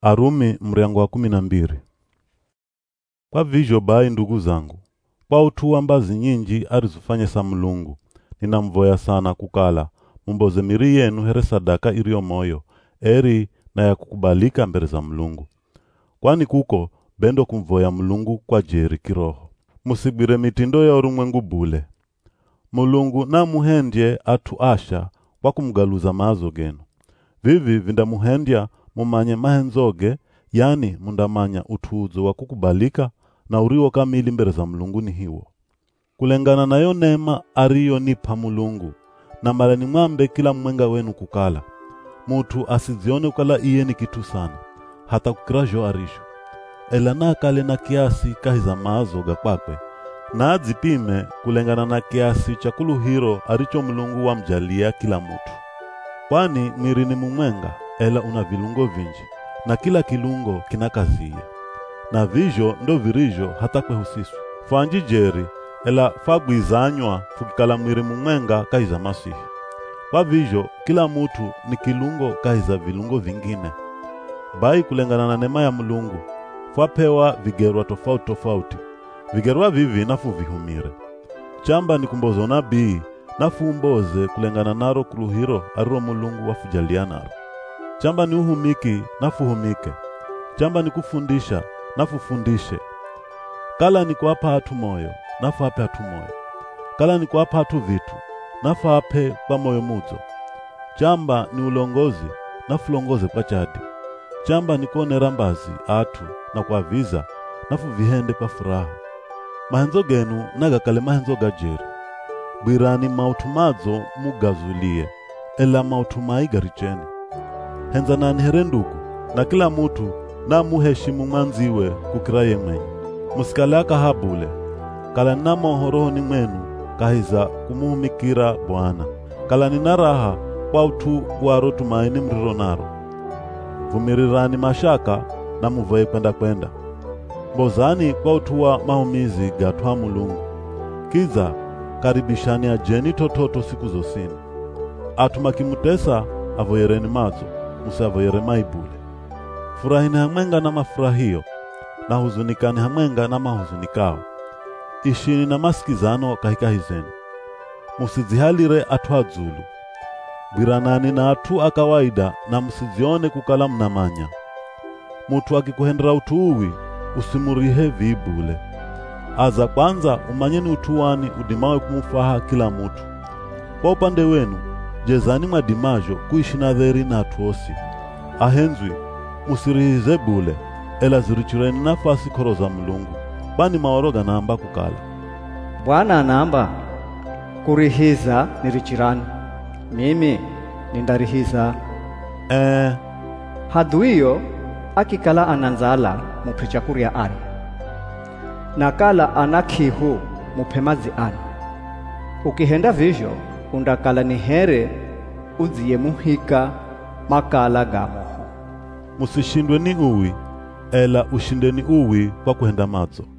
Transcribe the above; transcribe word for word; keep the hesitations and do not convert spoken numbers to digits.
Arumi mriango wa kumi na mbili. Kwa vivyo bai ndugu zangu, kwa utuwa mbazi nyinji arizufanye sa Mulungu, ninamvoya sana kukala mumboze miri yenu here sadaka iliyo moyo, eri na ya kukubalika mbele za Mulungu. Kwani kuko bendo kumvoya Mulungu kwa jeri kiroho. Musibire mitindo ya urumwengu bule. Mulungu na muhendye atu asha kwa kumgaluza mazo genu. Vivi vinda muhendya mumanye mahenzoge, yani mundamanya utuzo wa kukubalika na uriwo kamili mbele za Mulungu ni hiwo. Kulengana na yo neema ariyo nipa Mulungu, na malani mwambe kila mwenga wenu kukala. Mutu asizione ukala iye ni kitu sana, hata kukirajo arisho. Ela na kale na kiasi kahiza maazo gakwakwe, na adzipime kulengana na kiasi cha kuluhiro aricho Mulungu wa mjalia kila mutu. Kwani mwiri ni mumwenga, ela una vilungo vinji, na kila kilungo kina kaziye. Na vijo ndo virijo hata kwe husisu. Fanji jeri, ela fagwizanywa fukikala mwiri mumwenga kahiza Masihi. Kwa vijo, kila mutu ni kilungo kahiza vilungo vingine. Bai kulengana na neema ya Mulungu, fwapewa vigerwa tofauti tofauti. Vigerwa vivi nafu vihumire. Chamba ni kumbozo nabii, nafu umboze kulengana naro kuluhiro aruro Mulungu wafujalia naro. Chamba ni uhumiki, nafu humike. Chamba ni kufundisha, nafu fundishe. Kala ni kuapa hatu moyo, nafu hape hatu moyo. Kala ni kuapa hatu vitu, nafu hape kwa moyo muzo. Chamba ni ulongozi, nafu longoze kwa chadi. Chamba ni kuone rambazi, atu, na kwa viza, nafu vihende kwa furaha. Mahenzo genu naga kale mahenzo gajeri. Bwirani mautumazo mugazulie, ela mautumai garicheni. Henza nani here ndugu, na kila mutu na muheshimu mwanziwe kukiraye mwenye. Musikalaka habule, kala nina mohoroho ni mwenu kahiza kumuhumikira Bwana. Kala nina raha kwa utu waro tumaini mriro naro. Vumirirani mashaka na muvaye kwenda kwenda. Mbozani kwa utuwa mahumizi gatwa Mulungu. Kiza karibishani ajeni tototo siku zosini. Atuma kimutesa avoyereni mazo, musa avoyere maibule. Furahini hamwenga na mafurahio, na huzunikani hamwenga na mahuzunikao. Ishini na masikizano kahikahizeni. Musizihalire atu adzulu. Bwiranani na atu akawaida na musizione kukala mnamanya. Mutu akikuhendera utuwi, usimurihe vibule. Aza kwanza umanyeni utuwani udimawe kumufaha kila mutu. Kwa upande wenu, jezani madimajo kuishi na dheri na atuosi. Ahenzwi, musirihize bule, ela zirichireni nafasi koro za Mulungu. Bani maoroga naamba kukala. Bwana anaamba, kurihiza nirichirani. Mimi nindarihiza. Eh. Haduiyo, akikala ananzala muprichakuria ani. Nakala anakihu mupemazi ani. Ukihenda vizho, undakala ni here uziye muhika makala gamoho. Musishindwe ni uwi, ela ushindeni uwi kwa kuhenda mazo.